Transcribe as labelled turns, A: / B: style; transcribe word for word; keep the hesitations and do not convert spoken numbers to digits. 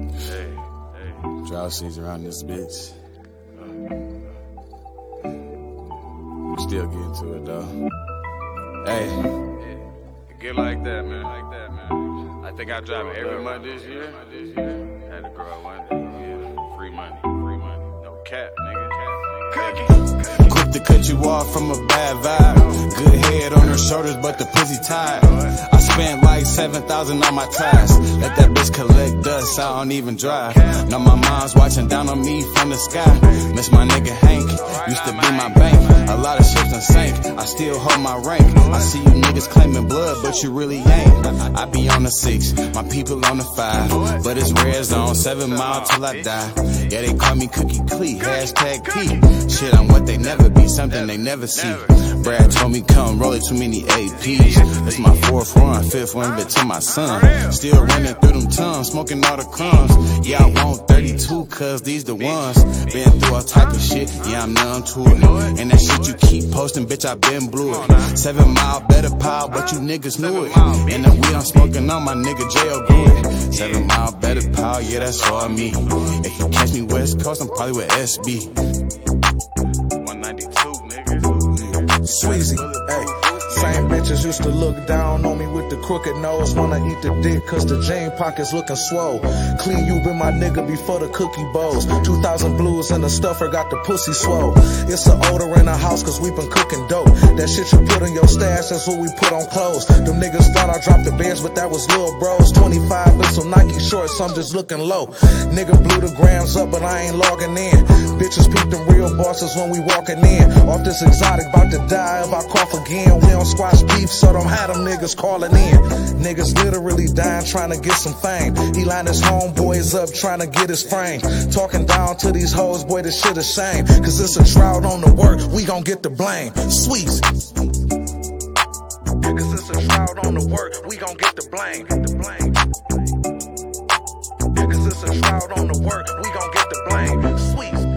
A: Hey, hey.
B: Drought season around this bitch. We still get into it though. Hey.
A: Yeah. Get like that, man. Like that, man. I think I drive it every month this year. Had to grow up one day. Yeah. Free money. Free money. No cap, nigga. Cap, nigga.
B: Quick to cut you off from a bad vibe. Good head on her shoulders, but the pussy tied. I spent like seven thousand on my tires. Let that bitch collect dust, I don't even drive. Now my mom's watching down on me from the sky. Miss my nigga Hank, used to be my bank. A lot of shit done sank, I still hold my rank. I see you niggas claiming blood, but you really ain't. I be on the six, my people on the five. But it's red zone, seven mile till I die. Yeah, they call me Cookie Clee, hashtag P. Shit, I'm what they never be, something they never see. Brad told me come roll it, too many A Ps. It's my fourth run, fifth one, but to my son. Still running through them tons, smoking all the crumbs. Yeah, I want thirty-two, cause these the ones. Been through all type of shit, yeah, I'm numb to it. And that shit you keep posting, bitch, I been blew it. Seven mile better pile, but you niggas knew it. And the weed I'm smoking on, my nigga jail grew it. Seven mile better pile, yeah, that's all me. If you catch me West Coast, I'm probably with S B.
A: one ninety-two, nigga.
C: Sweezy, hey. Same bitches used to look down on me with the crooked nose. Wanna eat the dick cause the jean pockets looking swole. Clean you been my nigga before the cookie bowls. two thousand blues and the stuffer got the pussy swole. It's an odor in the house cause we been cooking dope. That shit you put in your stash, that's what we put on clothes. Them niggas thought I dropped the bands, but that was Lil Bros. twenty-five with some Nike shorts, I'm just looking low. Nigga blew the grams up, but I ain't logging in. Bitches peep them real bosses when we walking in. Off this exotic, about to die if I cough again. We don't squash beef, so don't have them niggas calling in. Niggas literally dying trying to get some fame. He lined his homeboys up trying to get his frame. Talking down to these hoes, boy, this shit a shame. Cause it's a drought on the work, we gon' get the blame. Sweets. Cause it's a drought on the work, we gon' get the blame. Get the blame. Cause it's a drought on the work, we gon' get the blame. Sweets.